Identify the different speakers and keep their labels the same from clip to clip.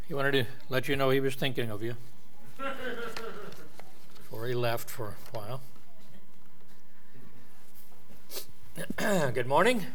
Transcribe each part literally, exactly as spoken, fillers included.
Speaker 1: He wanted to let you know he was thinking of you before he left for a while. Good morning.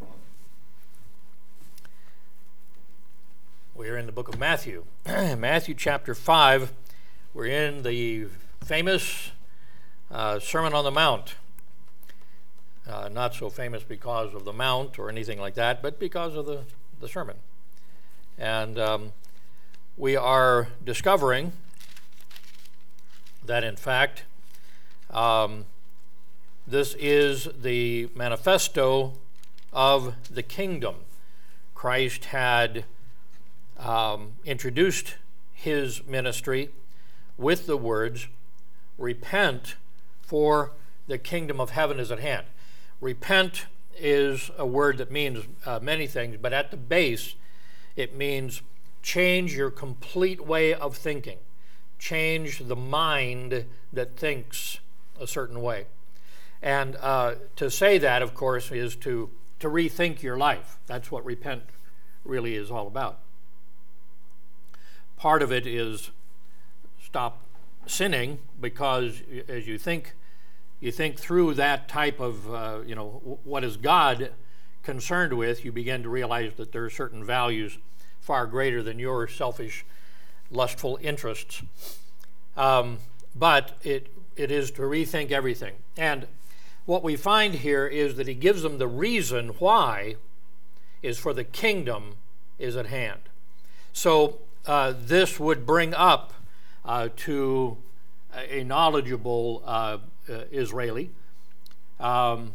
Speaker 1: We're in the book of Matthew. Matthew chapter five. We're in the famous uh, Sermon on the Mount. Uh, not so famous because of the mount or anything like that, but because of the, the sermon. And um, we are discovering that, in fact, um, this is the manifesto of the kingdom. Christ had um, introduced his ministry with the words, "Repent, for the kingdom of heaven is at hand." Repent is a word that means uh, many things, but at the base, it means change your complete way of thinking. Change the mind that thinks a certain way. And uh, to say that, of course, is to, to rethink your life. That's what repent really is all about. Part of it is stop sinning, because as you think you think through that type of, uh, you know, what is God concerned with, you begin to realize that there are certain values far greater than your selfish, lustful interests. Um, but it it is to rethink everything. And what we find here is that he gives them the reason why is for the kingdom is at hand. So uh, this would bring up uh, to a knowledgeable uh, uh, Israeli um,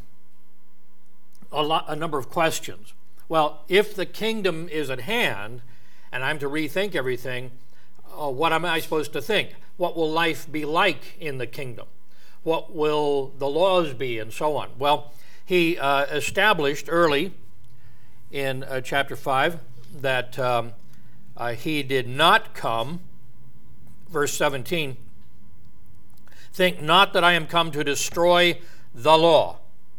Speaker 1: a, lot, a number of questions. Well, if the kingdom is at hand and I'm to rethink everything, uh, what am I supposed to think? What will life be like in the kingdom? What will the laws be, and so on? Well, he uh, established early in uh, chapter five that um, uh, he did not come, verse seventeen, "Think not that I am come to destroy the law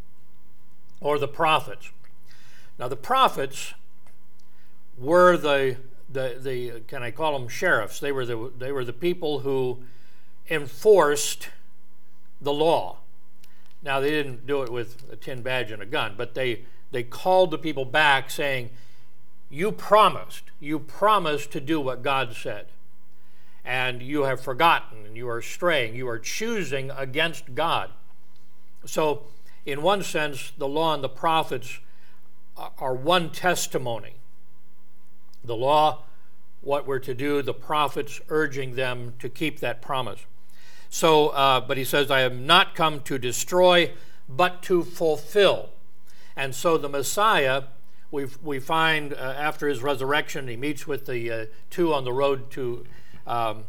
Speaker 1: or the prophets." Now, the prophets were the, the, the can I call them sheriffs? They were the, they were the people who enforced the law. Now, they didn't do it with a tin badge and a gun, but they, they called the people back saying, you promised, you promised to do what God said. And you have forgotten, and you are straying, you are choosing against God. So, in one sense, the law and the prophets are one testimony. The law, what we're to do, the prophets urging them to keep that promise. So, uh, but he says, I have not come to destroy, but to fulfill. And so the Messiah, we we find uh, after his resurrection, he meets with the uh, two on the road to Um,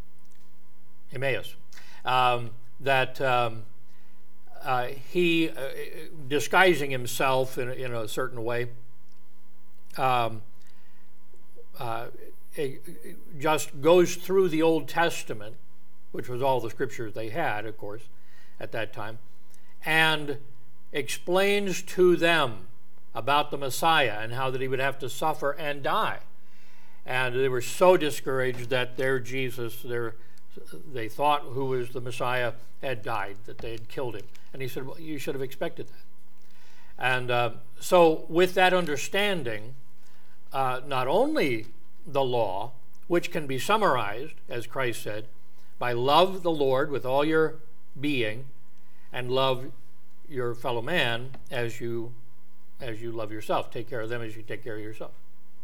Speaker 1: Emmaus, um, that um, uh, he, uh, disguising himself in, in a certain way, um, uh, it, it just goes through the Old Testament, which was all the scriptures they had, of course, at that time, and explains to them about the Messiah and how that he would have to suffer and die. And they were so discouraged that their Jesus, their, they thought who was the Messiah, had died, that they had killed him. And he said, well, you should have expected that. And uh, so with that understanding, uh, not only the law, which can be summarized, as Christ said, by love the Lord with all your being and love your fellow man as you, as you love yourself. Take care of them as you take care of yourself.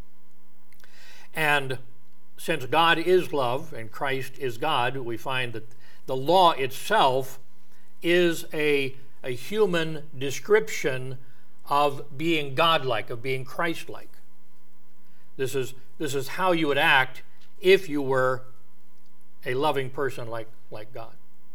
Speaker 1: And since God is love and Christ is God, we find that the law itself is a, a human description of being godlike, of being Christ-like. This is, this is how you would act if you were a loving person like, like God.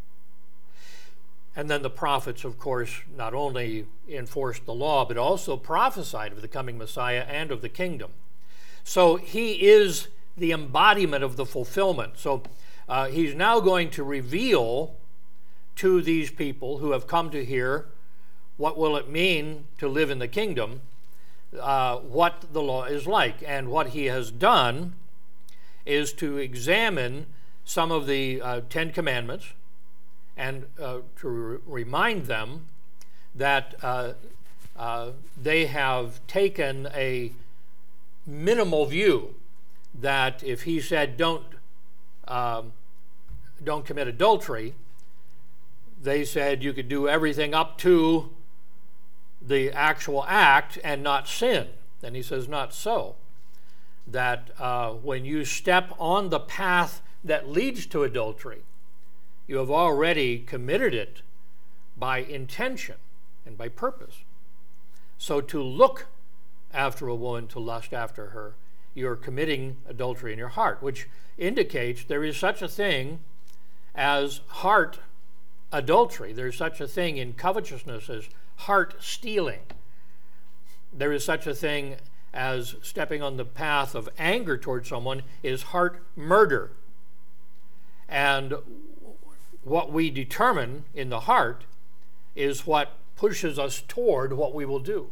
Speaker 1: And then the prophets, of course, not only enforced the law, but also prophesied of the coming Messiah and of the kingdom. So he is the embodiment of the fulfillment. So uh, he's now going to reveal to these people who have come to hear what will it mean to live in the kingdom, uh, what the law is like. And what he has done is to examine some of the uh, Ten Commandments and uh, to re- remind them that uh, uh, they have taken a minimal view, that if he said don't um, don't commit adultery, they said you could do everything up to the actual act and not sin. And he says not so. That uh, when you step on the path that leads to adultery, you have already committed it by intention and by purpose. So to look after a woman, to lust after her, you're committing adultery in your heart, which indicates there is such a thing as heart adultery. There's such a thing in covetousness as heart stealing. There is such a thing as stepping on the path of anger toward someone is heart murder. And what we determine in the heart is what pushes us toward what we will do.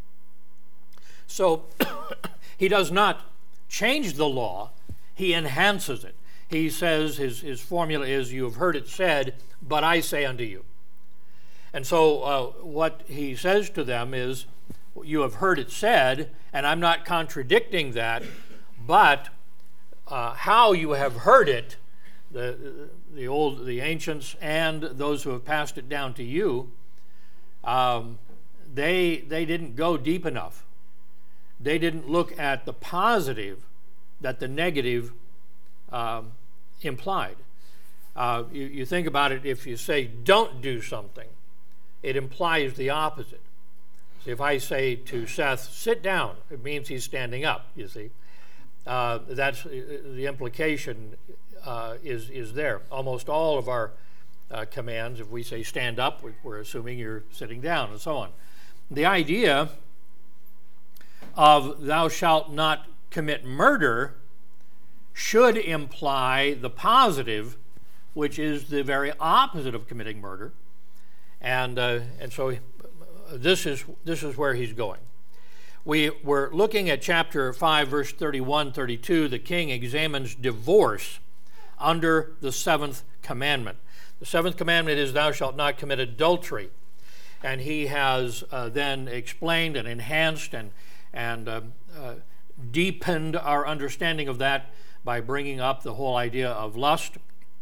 Speaker 1: So he does not change the law, he enhances it. He says, his, his formula is, you have heard it said, but I say unto you. And so uh, what he says to them is, you have heard it said, and I'm not contradicting that, but uh, how you have heard it, the, the old, the ancients and those who have passed it down to you, um, they, they didn't go deep enough. They didn't look at the positive that the negative um, implied. Uh, you, you think about it, if you say don't do something, it implies the opposite. So if I say to Seth, sit down, it means he's standing up, you see. Uh, that's the implication uh, is, is there. Almost all of our uh, commands, if we say stand up, we're assuming you're sitting down and so on. The idea of thou shalt not commit murder should imply the positive, which is the very opposite of committing murder. And, uh, and so this is, this is where he's going. We were looking at chapter five, verse thirty-one, thirty-two. The king examines divorce under the seventh commandment. The seventh commandment is thou shalt not commit adultery. And he has uh, then explained and enhanced and, and uh, uh, deepened our understanding of that by bringing up the whole idea of lust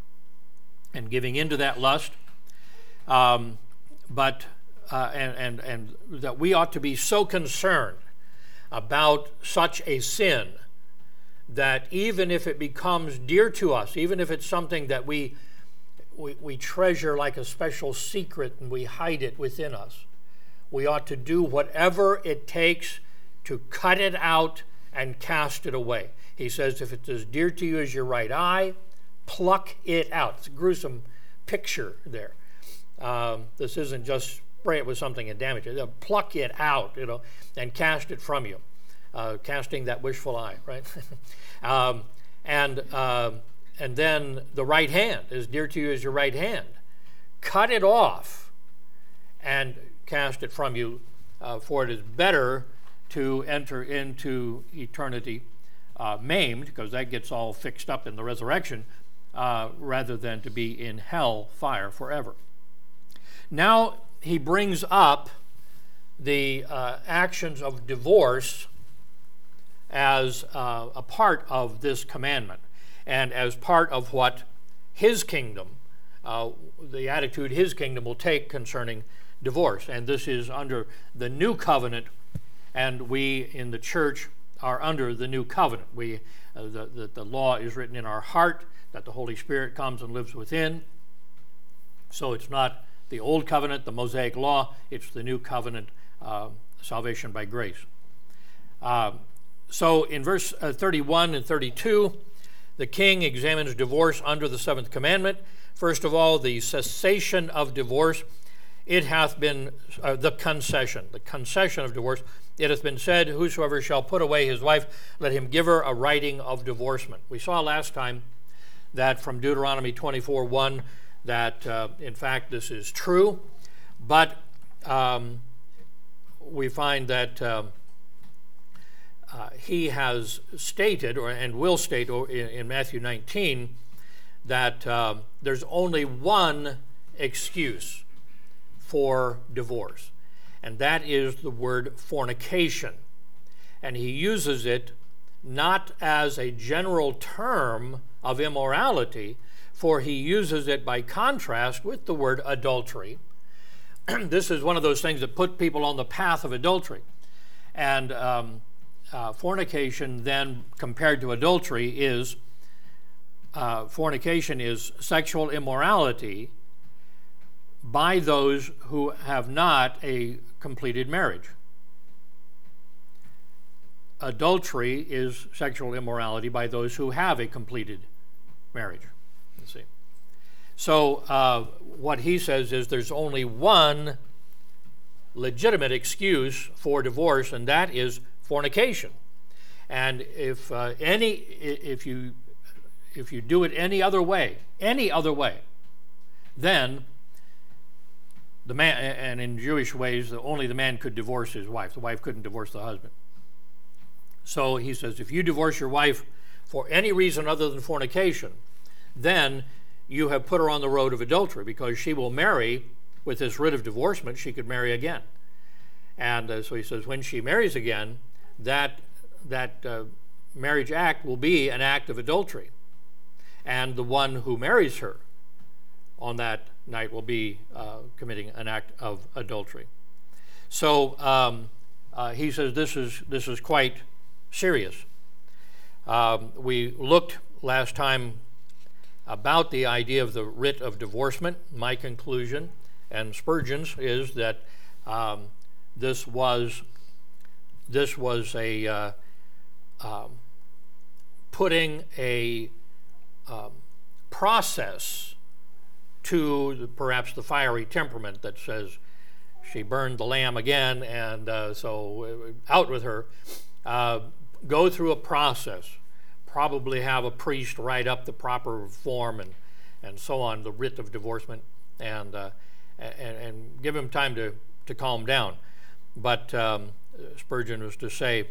Speaker 1: and giving into that lust. Um, but uh, and, and, and that we ought to be so concerned about such a sin that even if it becomes dear to us, even if it's something that we, we, we treasure like a special secret and we hide it within us, we ought to do whatever it takes to cut it out and cast it away. He says, if it's as dear to you as your right eye, pluck it out. It's a gruesome picture there. Um, this isn't just spray it with something and damage it. Pluck it out, you know, and cast it from you. Uh, casting that wishful eye, right? um, and uh, and then the right hand, as dear to you as your right hand. Cut it off and cast it from you, uh, for it is better to enter into eternity uh, maimed, because that gets all fixed up in the resurrection, uh, rather than to be in hell fire forever. Now he brings up the uh, actions of divorce as uh, a part of this commandment and as part of what his kingdom, uh, the attitude his kingdom will take concerning divorce. And this is under the new covenant, and we in the church are under the new covenant. We, uh, the, the, the law is written in our heart, that the Holy Spirit comes and lives within. So it's not the old covenant, the Mosaic law, it's the new covenant, uh, salvation by grace. Uh, so in verse uh, thirty-one and thirty-two, the king examines divorce under the seventh commandment. First of all, the cessation of divorce. It hath been, uh, the concession, the concession of divorce. It hath been said, whosoever shall put away his wife, let him give her a writing of divorcement. We saw last time that from Deuteronomy twenty-four one, that uh, in fact this is true, but um, we find that uh, uh, he has stated, or and will state in, in Matthew nineteen, that uh, there's only one excuse for divorce, and that is the word fornication. And he uses it not as a general term of immorality, for he uses it by contrast with the word adultery. This is one of those things that put people on the path of adultery. And um, uh, fornication then, compared to adultery, is uh, fornication is sexual immorality by those who have not a completed marriage. Adultery is sexual immorality by those who have a completed marriage. Let's see. So uh, what he says is there's only one legitimate excuse for divorce, and that is fornication. And if uh, any, if you, if you do it any other way, any other way, then the man, and in Jewish ways, only the man could divorce his wife. The wife couldn't divorce the husband. So he says, if you divorce your wife for any reason other than fornication, then you have put her on the road of adultery, because she will marry, with this writ of divorcement, she could marry again. And uh, so he says, when she marries again, that, that uh, marriage act will be an act of adultery. And the one who marries her on that night will be uh, committing an act of adultery. So um, uh, he says this is, this is quite serious. Um, we looked last time about the idea of the writ of divorcement. My conclusion, and Spurgeon's, is that um, this was this was a uh, um, putting a um, process to the, perhaps the fiery temperament that says she burned the lamb again, and uh, so out with her. Uh, go through a process, probably have a priest write up the proper form and, and so on, the writ of divorcement, and, uh, and, and give him time to, to calm down. But um, Spurgeon was to say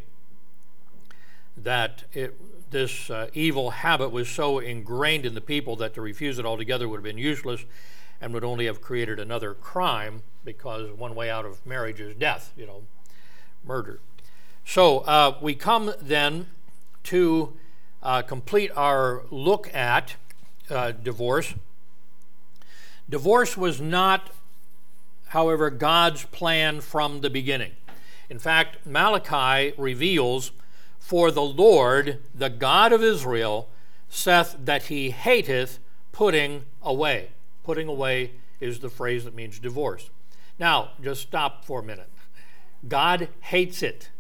Speaker 1: that it, this uh, evil habit was so ingrained in the people that to refuse it altogether would have been useless and would only have created another crime, because one way out of marriage is death, you know, murder. So uh, we come then to uh, complete our look at uh, divorce. Divorce was not, however, God's plan from the beginning. In fact, Malachi reveals, "For the Lord, the God of Israel, saith that he hateth putting away." Putting away is the phrase that means divorce. Now, just stop for a minute. God hates it.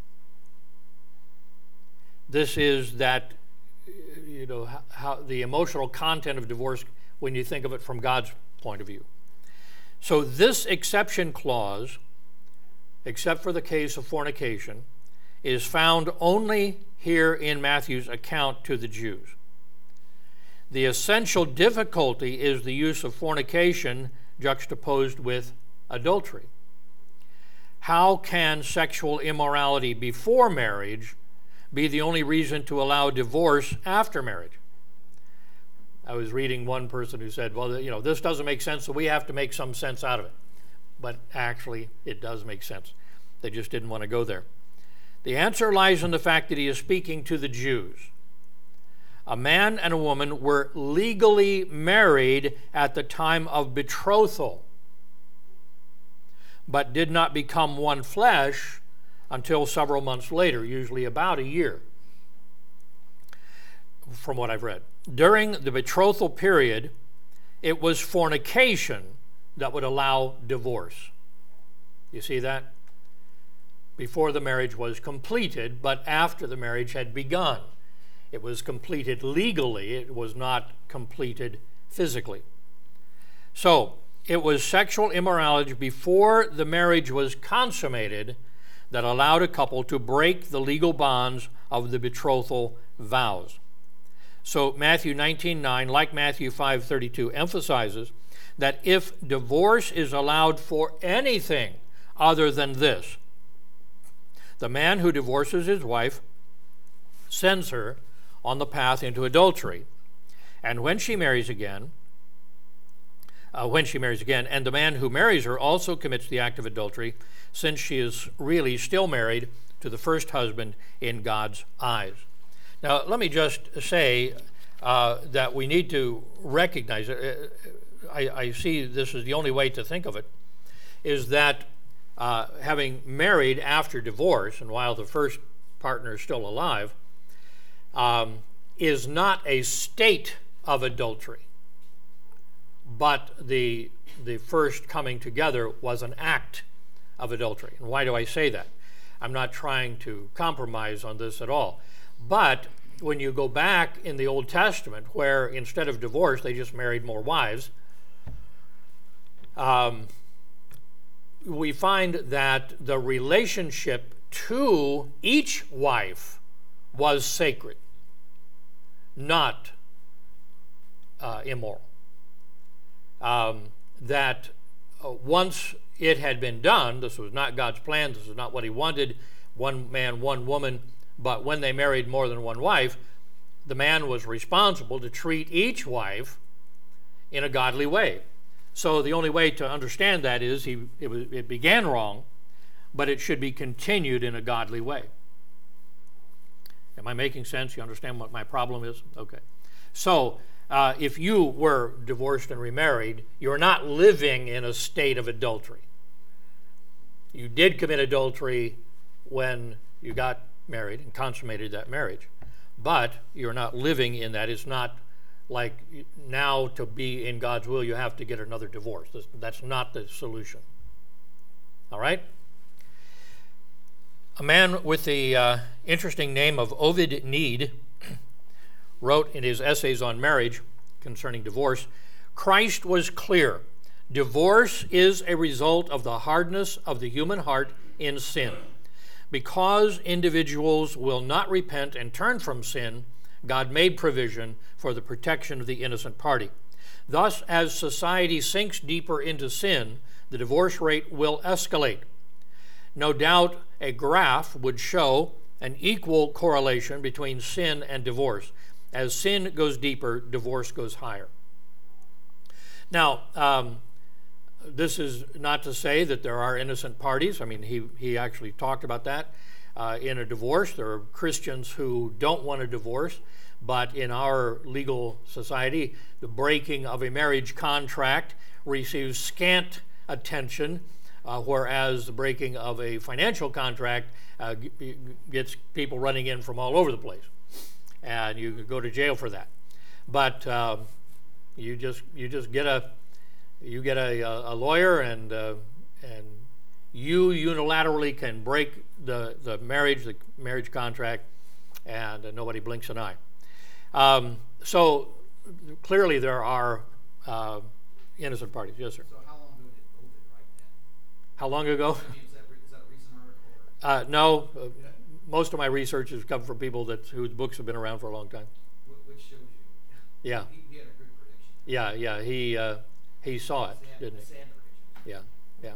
Speaker 1: This is that, you know, how, how the emotional content of divorce when you think of it from God's point of view. So this exception clause, except for the case of fornication, is found only here in Matthew's account to the Jews. The essential difficulty is the use of fornication juxtaposed with adultery. How can sexual immorality before marriage be the only reason to allow divorce after marriage? I was reading one person who said, well, you know, this doesn't make sense, so we have to make some sense out of it. But actually, it does make sense. They just didn't want to go there. The answer lies in the fact that he is speaking to the Jews. A man and a woman were legally married at the time of betrothal, but did not become one flesh until several months later, usually about a year, from what I've read. During the betrothal period, it was fornication that would allow divorce. You see that? Before the marriage was completed, but after the marriage had begun. It was completed legally, it was not completed physically. So, it was sexual immorality before the marriage was consummated that allowed a couple to break the legal bonds of the betrothal vows. So Matthew nineteen nine, like Matthew five thirty-two, emphasizes that if divorce is allowed for anything other than this, the man who divorces his wife sends her on the path into adultery. And when she marries again, uh, when she marries again, and the man who marries her also commits the act of adultery, since she is really still married to the first husband in God's eyes. Now, let me just say uh, that we need to recognize, uh, I, I see this is the only way to think of it, is that uh, having married after divorce, and while the first partner is still alive, um, is not a state of adultery, but the, the first coming together was an act of adultery. And why do I say that? I'm not trying to compromise on this at all. But when you go back in the Old Testament, where instead of divorce, they just married more wives, um, we find that the relationship to each wife was sacred, not uh, immoral. Um, that uh, once it had been done, this was not God's plan, this was not what he wanted, one man, one woman, but when they married more than one wife, the man was responsible to treat each wife in a godly way. So the only way to understand that is he, it, was, it began wrong, but it should be continued in a godly way. Am I making sense? You understand what my problem is? Okay. So uh, if you were divorced and remarried, you're not living in a state of adultery. You did commit adultery when you got married and consummated that marriage, but you're not living in that. It's not like now to be in God's will you have to get another divorce. That's not the solution. All right? A man with the uh, interesting name of Ovid Need wrote in his essays on marriage concerning divorce, Christ was clear. Divorce is a result of the hardness of the human heart in sin. Because individuals will not repent and turn from sin, God made provision for the protection of the innocent party. Thus, as society sinks deeper into sin, the divorce rate will escalate. No doubt a graph would show an equal correlation between sin and divorce. As sin goes deeper, divorce goes higher. Now, um, this is not to say that there are innocent parties. I mean, he, he actually talked about that. Uh, in a divorce, there are Christians who don't want a divorce, but in our legal society, the breaking of a marriage contract receives scant attention, uh, whereas the breaking of a financial contract uh, g- gets people running in from all over the place. And you could go to jail for that. But uh, you just you just get a you get a, a lawyer, and uh, and you unilaterally can break the, the marriage the marriage contract, and uh, nobody blinks an eye. Um, so clearly there are uh, innocent parties. Yes, sir.
Speaker 2: So how long ago did Ovid write that?
Speaker 1: How long ago?
Speaker 2: I mean, is, that re- is that a recent article? Or?
Speaker 1: Uh, no. Uh, most of my research has come from people that whose books have been around for a long time.
Speaker 2: Which shows you.
Speaker 1: Yeah.
Speaker 2: He, he had a good prediction.
Speaker 1: Yeah, yeah. He uh, he saw it,
Speaker 2: Sad,
Speaker 1: didn't he?
Speaker 2: sad prediction.
Speaker 1: Yeah, yeah.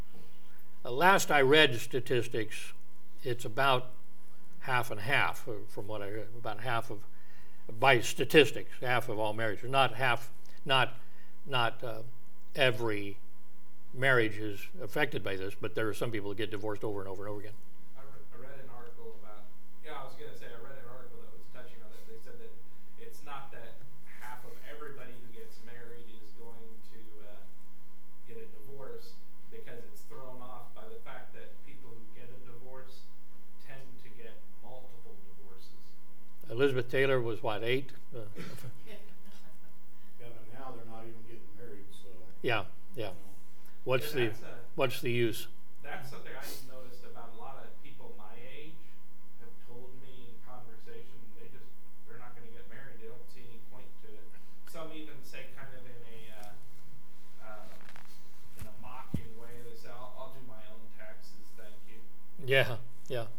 Speaker 1: Uh, last I read statistics, it's about half and half, uh, from what I read, about half of, by statistics, half of all marriages. Not half, not, not uh, every marriage is affected by this, but there are some people that get divorced over and over and over again.
Speaker 3: I, re- I read an article about, yeah, I was going to say, I read an article that was touching on it. They said that it's not that half of everybody who gets married is going to uh, get a divorce, because it's thrown off by the fact that people who get a divorce tend to get multiple divorces.
Speaker 1: Elizabeth Taylor was what, eight? Uh,
Speaker 4: Yeah, but now they're not even getting married, so.
Speaker 1: yeah, yeah. What's the
Speaker 3: Yeah, that's a-
Speaker 1: what's the use?
Speaker 3: That's something I've noticed about a lot of people my age have told me in conversation, they just, they're not going to get married. They don't see any point to it. Some even say kind of in a, uh, uh, in a mocking way, they say, I'll, I'll do my own taxes, thank you.
Speaker 1: Yeah, yeah.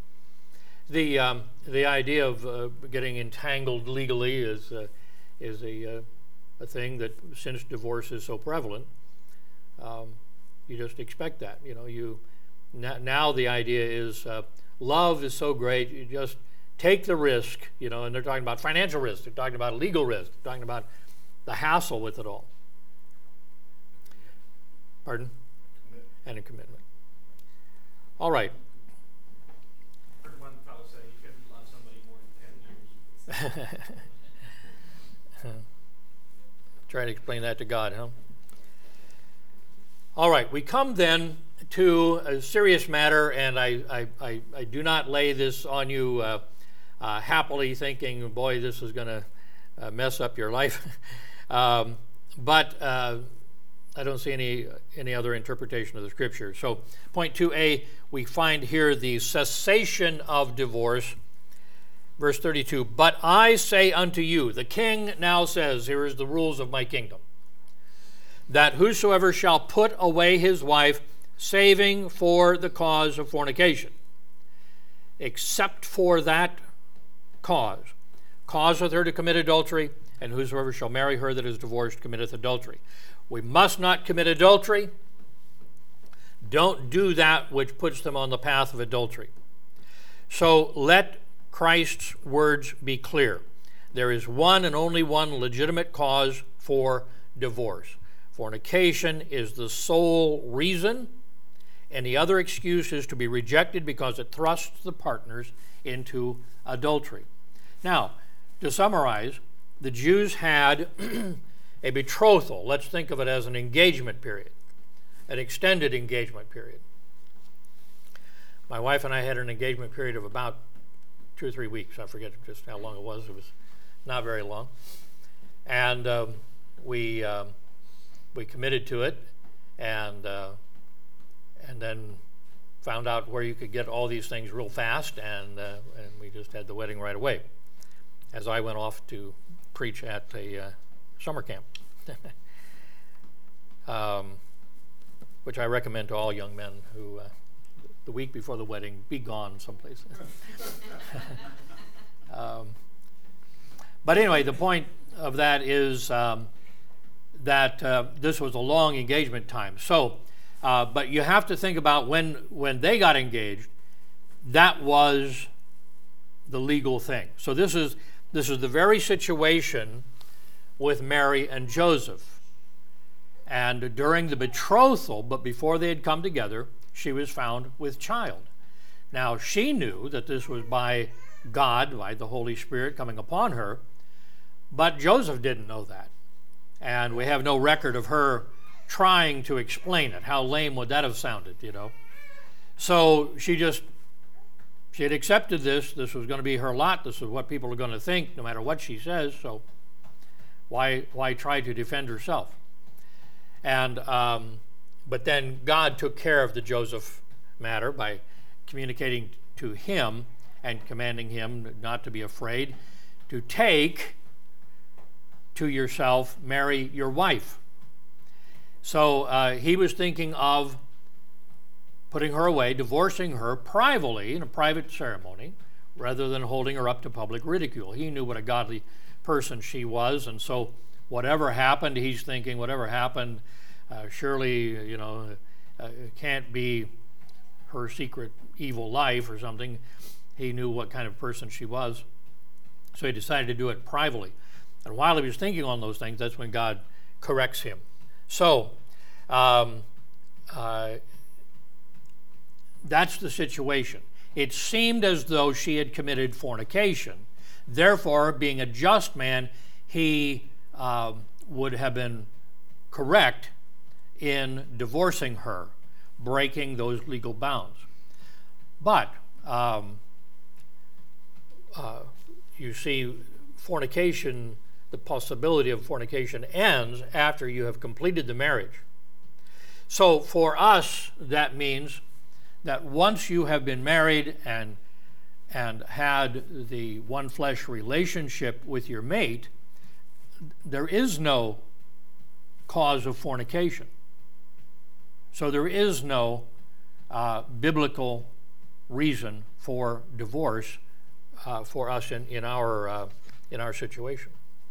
Speaker 1: The um, the idea of uh, getting entangled legally is uh, is a uh, a thing that, since divorce is so prevalent, um, you just expect that. You know, you n- now the idea is uh, love is so great, you just take the risk, you know, and they're talking about financial risk, they're talking about legal risk, they're talking about the hassle with it all. Pardon? And a commitment. All right.
Speaker 3: I heard one fellow say you couldn't love somebody more than ten years.
Speaker 1: Try to explain that to God, huh? All right, we come then to a serious matter, and I, I, I, I do not lay this on you uh, uh, happily thinking, boy, this is going to uh, mess up your life. um, but uh, I don't see any, any other interpretation of the Scripture. So point two A, we find here the cessation of divorce. Verse thirty-two, but I say unto you, the king now says, here is the rules of my kingdom, that whosoever shall put away his wife, saving for the cause of fornication, except for that cause, causeth her to commit adultery, and whosoever shall marry her that is divorced committeth adultery. We must not commit adultery. Don't do that which puts them on the path of adultery. So let Christ's words be clear. There is one and only one legitimate cause for divorce. Fornication is the sole reason. Any other excuse is to be rejected because it thrusts the partners into adultery. Now, to summarize, the Jews had a betrothal. Let's think of it as an engagement period, an extended engagement period. My wife and I had an engagement period of about two or three weeks. I forget just how long it was. It was not very long. And um, we um, we committed to it, and uh, and then found out where you could get all these things real fast, and uh, and we just had the wedding right away, as I went off to preach at a uh, summer camp, um, which I recommend to all young men who, uh, the week before the wedding, be gone someplace. um, but anyway, the point of that is um, that uh, this was a long engagement time. So, uh, but you have to think about when when they got engaged, that was the legal thing. So this is this is the very situation with Mary and Joseph. And during the betrothal, but before they had come together, she was found with child. Now, she knew that this was by God, by the Holy Spirit coming upon her, but Joseph didn't know that. And we have no record of her trying to explain it. How lame would that have sounded, you know? So she just, she had accepted this. This was going to be her lot. This is what people are going to think, no matter what she says. So why, why try to defend herself? And um, but then God took care of the Joseph matter by communicating to him and commanding him not to be afraid, to take to yourself Mary, your wife. So uh, he was thinking of putting her away, divorcing her privately in a private ceremony, rather than holding her up to public ridicule. He knew what a godly person she was, and so whatever happened, he's thinking, whatever happened, uh, surely, you know, uh, it can't be her secret evil life or something. He knew what kind of person she was, so he decided to do it privately. And while he was thinking on those things, that's when God corrects him. So, um, uh, that's the situation. It seemed as though she had committed fornication. Therefore, being a just man, he uh, would have been correct in divorcing her, breaking those legal bounds. But um, uh, you see, fornication, the possibility of fornication ends after you have completed the marriage. So for us, that means that once you have been married and and had the one flesh relationship with your mate, there is no cause of fornication. So there is no uh, biblical reason for divorce uh, for us in, in our uh, in our situation.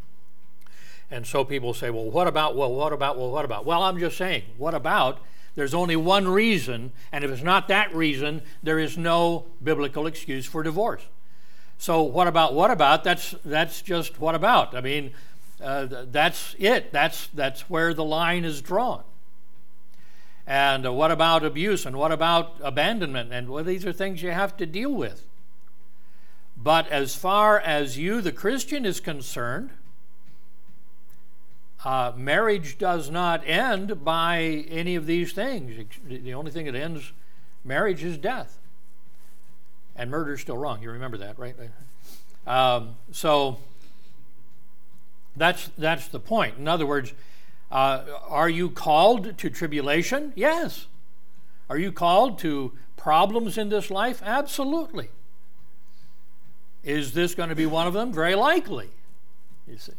Speaker 1: And so people say, well, what about, well, what about, well, what about? Well, I'm just saying, what about? There's only one reason, and if it's not that reason, there is no biblical excuse for divorce. So what about, what about? That's, that's just what about. I mean, uh, that's it. That's, that's where the line is drawn. And uh, what about abuse? And what about abandonment? And well, these are things you have to deal with. But as far as you, the Christian, is concerned, uh, marriage does not end by any of these things. The only thing that ends marriage is death. And murder is still wrong. You remember that, right? Um, so that's, that's the point. In other words, uh, are you called to tribulation? Yes. Are you called to problems in this life? Absolutely. Is this going to be one of them? Very likely, you see.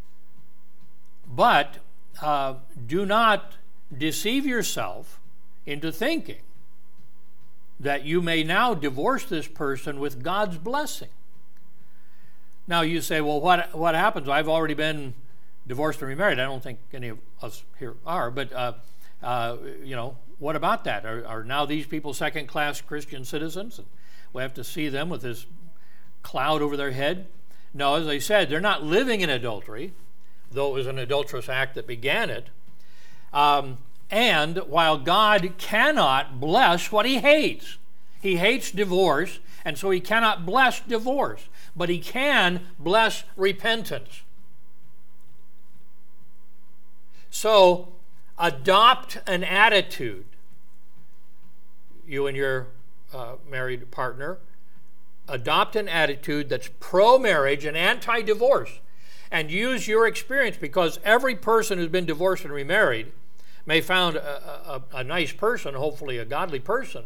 Speaker 1: But uh, do not deceive yourself into thinking that you may now divorce this person with God's blessing. Now you say, well, what, what happens? I've already been divorced and remarried. I don't think any of us here are, but uh, uh, you know, what about that? Are, are now these people second-class Christian citizens? And we have to see them with this cloud over their head? No, as I said, they're not living in adultery, though it was an adulterous act that began it. Um, and while God cannot bless what he hates, he hates divorce, and so he cannot bless divorce, but he can bless repentance. So adopt an attitude, you and your uh, married partner, adopt an attitude that's pro-marriage and anti-divorce, and use your experience, because every person who's been divorced and remarried may found a, a, a nice person, hopefully a godly person,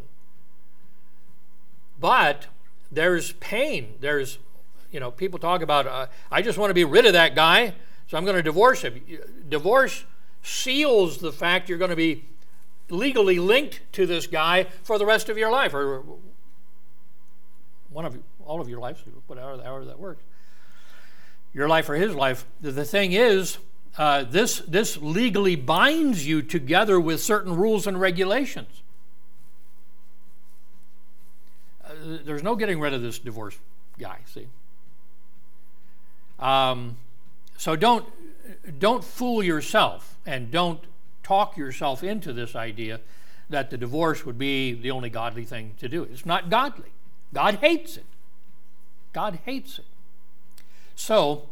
Speaker 1: but there's pain. There's, you know, people talk about, uh, I just want to be rid of that guy, so I'm going to divorce him. Divorce seals the fact you're going to be legally linked to this guy for the rest of your life, or one of all of your lives, whatever however that works. Your life or his life. The thing is, uh, this this legally binds you together with certain rules and regulations. Uh, there's no getting rid of this divorce guy. See. Um, so don't don't fool yourself, and don't talk yourself into this idea that the divorce would be the only godly thing to do. It's not godly. God hates it. God hates it. So,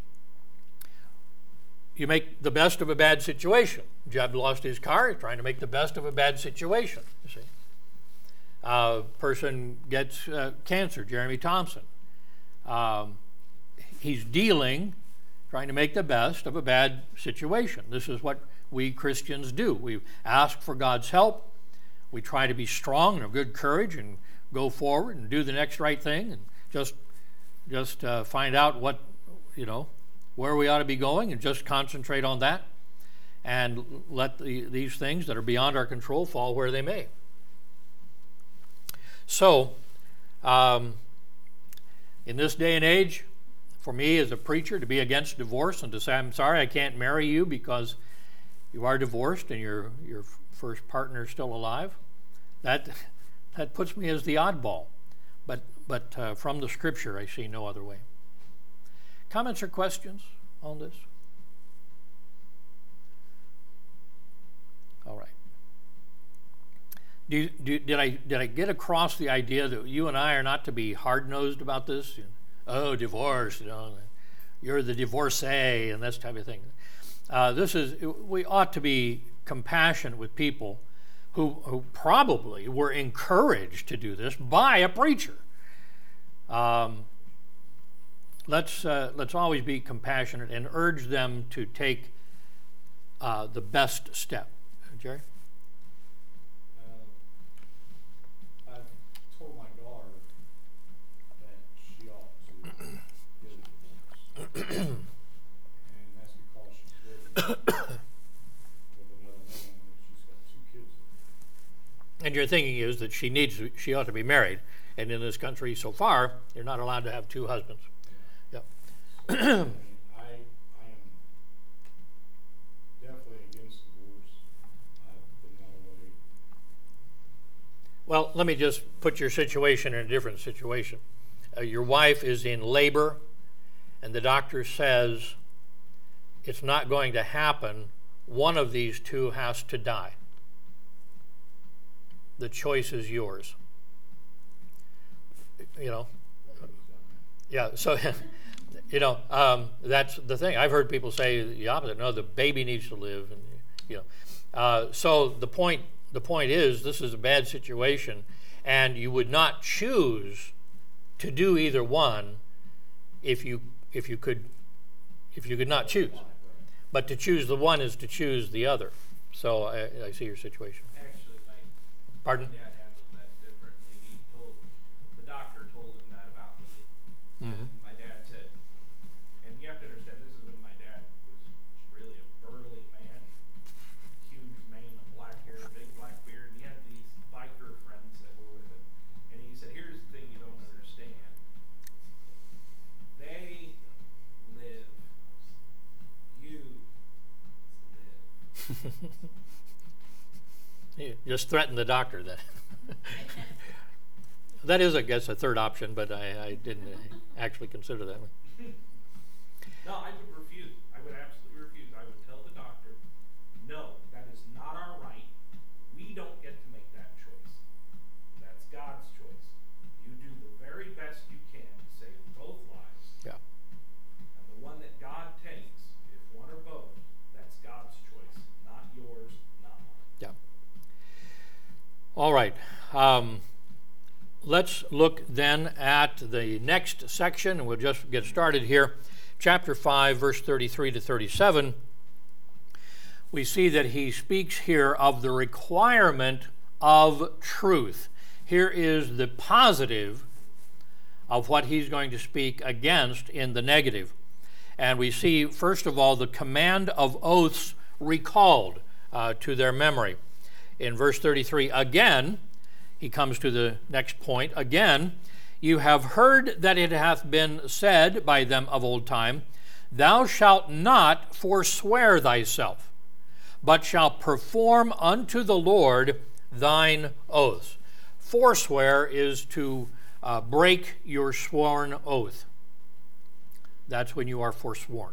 Speaker 1: you make the best of a bad situation. Jeb lost his car, he's trying to make the best of a bad situation, you see. A uh, person gets uh, cancer, Jeremy Thompson. Um, he's dealing, trying to make the best of a bad situation. This is what we Christians do. We ask for God's help. We try to be strong and of good courage and go forward and do the next right thing, and just just uh, find out what, you know, where we ought to be going, and just concentrate on that, and let the, these things that are beyond our control fall where they may. So, um, in this day and age, for me as a preacher to be against divorce and to say, I'm sorry, I can't marry you because you are divorced and your your first partner is still alive, that that puts me as the oddball. But but uh, from the Scripture, I see no other way. Comments or questions on this? All right. Do, do, did I did I get across the idea that you and I are not to be hard-nosed about this? Oh, divorce, you know, you're the divorcee, and this type of thing. Uh, this is we ought to be compassionate with people who who probably were encouraged to do this by a preacher. Um, let's uh, let's always be compassionate and urge them to take uh, the best step. Jerry?
Speaker 4: Uh, I told my daughter that she ought to get a divorce. And that's because she's living with another man that she's got two kids with.
Speaker 1: And your thinking is that she needs she ought to be married, and in this country so far you're not allowed to have two husbands.
Speaker 4: Yeah.
Speaker 1: Yep.
Speaker 4: So, I mean, I, I am definitely against divorce. I've been that way.
Speaker 1: Well, let me just put your situation in a different situation. uh, your wife is in labor and the doctor says it's not going to happen, one of these two has to die. The choice is yours. You know, yeah, so, you know, um, that's the thing. I've heard people say the opposite. No, the baby needs to live. And, you know, uh, so the point, the point is this is a bad situation, and you would not choose to do either one if you if you could if you could not choose. But to choose the one is to choose the other. So I, I see your situation.
Speaker 3: Actually, my
Speaker 1: Pardon?
Speaker 3: dad handled that differently. He told, the doctor told him that about me.
Speaker 1: Mm-hmm.
Speaker 3: And my dad said, and you have to understand, this is when my dad was really a burly man, huge mane of black hair, big black beard, and he had these biker friends that were with him. And he said, here's the thing you don't understand. They live. You live.
Speaker 1: You just threaten the doctor then. That is, I guess, a third option, but I, I didn't actually consider that one.
Speaker 3: No, I would refuse. I would absolutely refuse. I would tell the doctor, no, that is not our right. We don't get to make that choice. That's God's choice. You do the very best you can to save both lives.
Speaker 1: Yeah.
Speaker 3: And the one that God takes, if one or both, that's God's choice, not yours, not mine.
Speaker 1: Yeah. All right. Um, let's look then at the next section, and we'll just get started here. Chapter five, verse thirty-three to thirty-seven. We see that he speaks here of the requirement of truth. Here is the positive of what he's going to speak against in the negative. And we see, first of all, the command of oaths recalled uh, to their memory. In verse thirty-three, again, he comes to the next point. Again, you have heard that it hath been said by them of old time, thou shalt not forswear thyself, but shalt perform unto the Lord thine oaths. Forswear is to uh, break your sworn oath. That's when you are forsworn.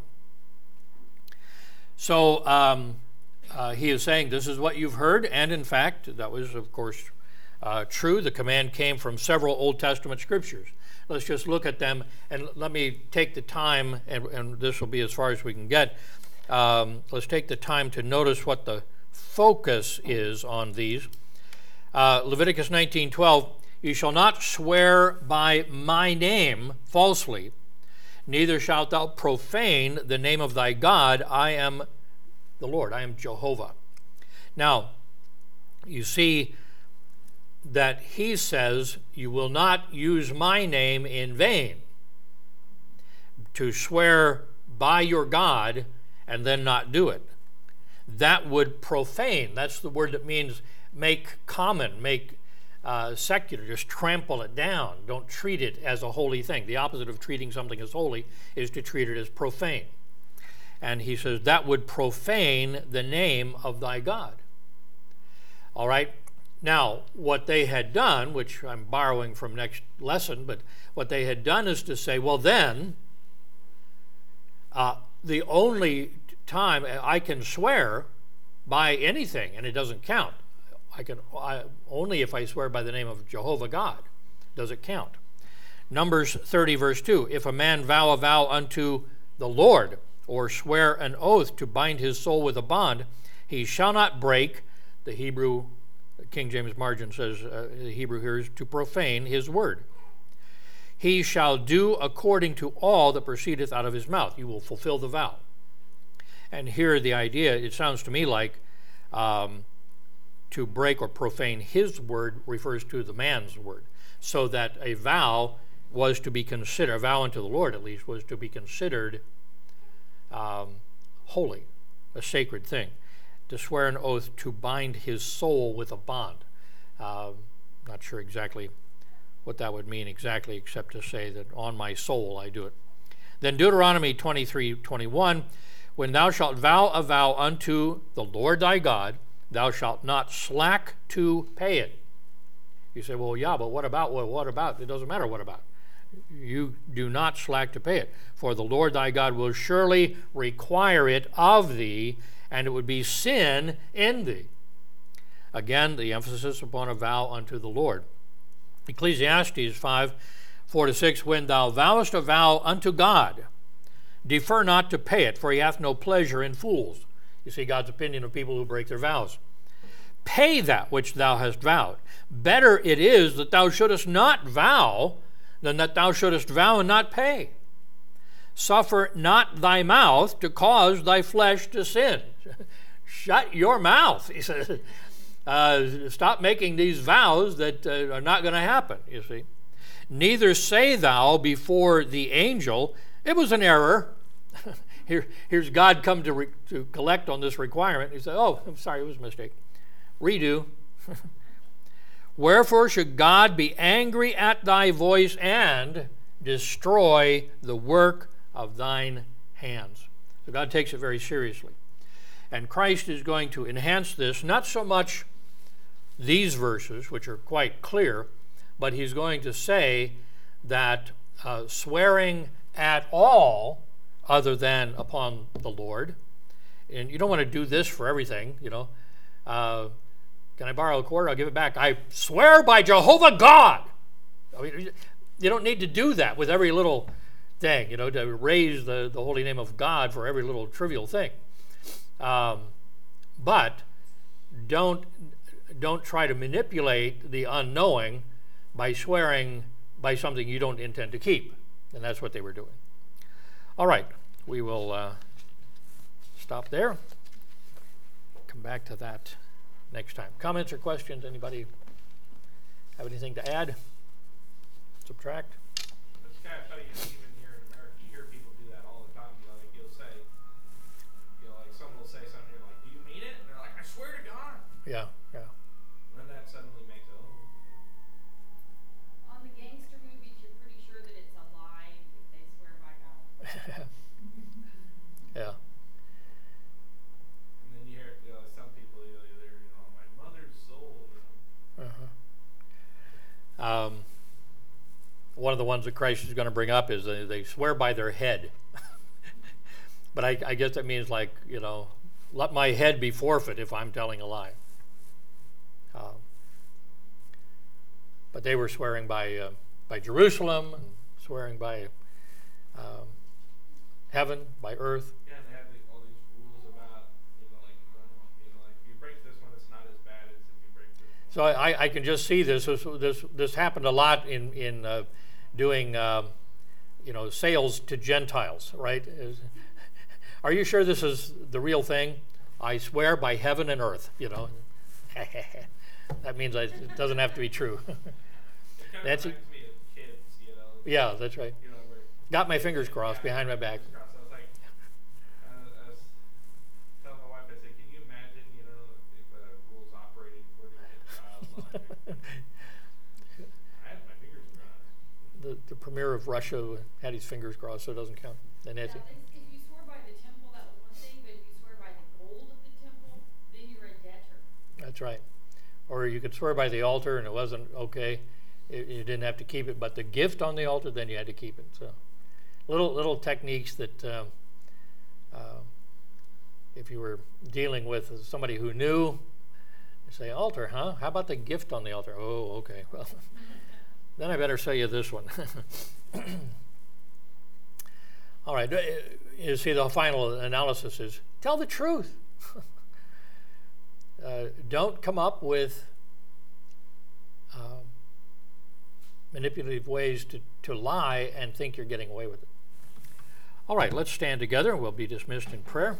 Speaker 1: So um, uh, he is saying this is what you've heard, and in fact, that was, of course, uh, true. The command came from several Old Testament scriptures. Let's just look at them, and let me take the time, and, and this will be as far as we can get. Um, let's take the time to notice what the focus is on these. Uh, Leviticus nineteen twelve, you shall not swear by my name falsely, neither shalt thou profane the name of thy God. I am the Lord, I am Jehovah. Now, you see that he says, you will not use my name in vain. To swear by your God and then not do it. That would profane. That's the word that means make common, make uh, secular, just trample it down. Don't treat it as a holy thing. The opposite of treating something as holy is to treat it as profane. And he says that would profane the name of thy God. All right? Now, what they had done, which I'm borrowing from next lesson, but what they had done is to say, well then, uh, the only time I can swear by anything, and it doesn't count, I can I, only if I swear by the name of Jehovah God does it count. Numbers thirty, verse two, if a man vow a vow unto the Lord, or swear an oath to bind his soul with a bond, he shall not break, the Hebrew King James Margin says, uh, the Hebrew here is to profane his word. He shall do according to all that proceedeth out of his mouth. You will fulfill the vow. And here the idea, it sounds to me like um, to break or profane his word refers to the man's word. So that a vow was to be considered, a vow unto the Lord at least, was to be considered um, holy, a sacred thing. To swear an oath to bind his soul with a bond. Uh, not sure exactly what that would mean exactly, except to say that on my soul I do it. Then Deuteronomy twenty-three twenty-one, when thou shalt vow a vow unto the Lord thy God, thou shalt not slack to pay it. You say, well, yeah, but what about? Well, what about? It doesn't matter what about. you do not slack to pay it. For the Lord thy God will surely require it of thee, and it would be sin in thee. Again, the emphasis upon a vow unto the Lord. Ecclesiastes five, four to six, when thou vowest a vow unto God, defer not to pay it, for he hath no pleasure in fools. You see God's opinion of people who break their vows. Pay that which thou hast vowed. Better it is that thou shouldest not vow than that thou shouldest vow and not pay. Suffer not thy mouth to cause thy flesh to sin. Shut your mouth, he says. Uh, stop making these vows that uh, are not going to happen, you see. Neither say thou before the angel, it was an error. Here, here's God come to, re- to collect on this requirement. He said, oh, I'm sorry, it was a mistake. Redo. Wherefore should God be angry at thy voice and destroy the work of thine hands? So God takes it very seriously. And Christ is going to enhance this, not so much these verses, which are quite clear, but he's going to say that uh, swearing at all other than upon the Lord, and you don't want to do this for everything, you know. Uh, can I borrow a quarter? I'll give it back. I swear by Jehovah God. I mean, you don't need to do that with every little thing, you know, to raise the, the holy name of God for every little trivial thing. Um, but don't don't try to manipulate the unknowing by swearing by something you don't intend to keep. And that's what they were doing. All right, we will uh, stop there. Come back to that next time. Comments or questions? Anybody have anything to add? Subtract?
Speaker 3: It's kind of funny, you know, even here in America, you hear people do that all the time. You know, like you'll say, you know, like someone will say something, you're like, do you mean it? And they're like, I swear to God.
Speaker 1: Yeah, yeah.
Speaker 3: And then that suddenly makes it, oh.
Speaker 5: On the gangster movies, you're pretty sure that it's a lie if they swear by God.
Speaker 1: Yeah.
Speaker 3: And then you hear, you know, some people, you know, they're, you know, my mother's soul, you know.
Speaker 1: Uh-huh. Um, one of the ones that Christ is going to bring up is they, they swear by their head. But I, I guess that means, like, you know, let my head be forfeit if I'm telling a lie. Um, but they were swearing by uh, by Jerusalem, and swearing by um, heaven, by earth.
Speaker 3: Yeah, and they have the, all these rules about, you know, like, well, you know, like if you break this one, it's not as bad as if you break this one.
Speaker 1: So I, I can just see this. This this, this happened a lot in in uh, doing, uh, you know, sales to Gentiles, right? Is, are you sure this is the real thing? I swear by heaven and earth, you know. That means I, it doesn't have to be true.
Speaker 3: It kind of
Speaker 1: That's
Speaker 3: reminds
Speaker 1: it.
Speaker 3: me of kids, you know.
Speaker 1: Yeah, that's right.
Speaker 3: You know, where,
Speaker 1: Got my fingers crossed behind my back.
Speaker 3: I was like, uh, I was telling my wife, I said, can you imagine, you know, if uh, rules operated according to child logic? I had my fingers crossed.
Speaker 1: The, the premier of Russia had his fingers crossed, so it doesn't count. And
Speaker 5: Yeah,
Speaker 1: that's it.
Speaker 5: if if you swore by the temple, that was one thing, but if you swear by the gold of the temple, then you're a debtor.
Speaker 1: That's right. Or you could swear by the altar and it wasn't okay. It, you didn't have to keep it. But the gift on the altar, then you had to keep it. So little little techniques that uh, uh, if you were dealing with somebody who knew, you say, altar, huh? How about the gift on the altar? Oh, okay. Well, then I better show you this one. All right. You see, the final analysis is tell the truth. Uh, don't come up with uh, manipulative ways to, to lie and think you're getting away with it. All right, let's stand together. We'll be dismissed in prayer.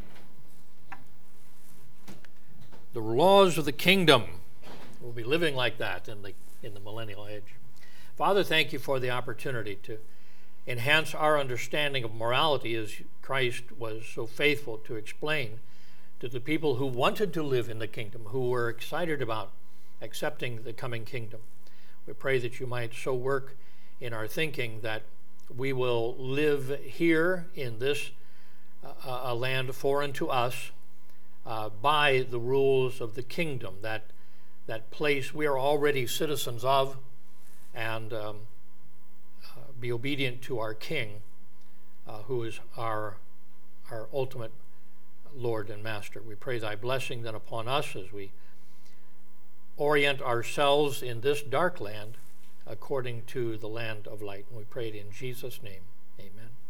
Speaker 1: The laws of the kingdom. We'll be living like that in the in the millennial age. Father, thank you for the opportunity to enhance our understanding of morality as Christ was so faithful to explain to the people who wanted to live in the kingdom, who were excited about accepting the coming kingdom. We pray that you might so work in our thinking that we will live here in this uh, a land foreign to us uh, by the rules of the kingdom, that that place we are already citizens of, and um, uh, be obedient to our King, uh, who is our, our ultimate Lord and Master. We pray thy blessing then upon us as we orient ourselves in this dark land according to the land of light. And we pray it in Jesus' name. Amen.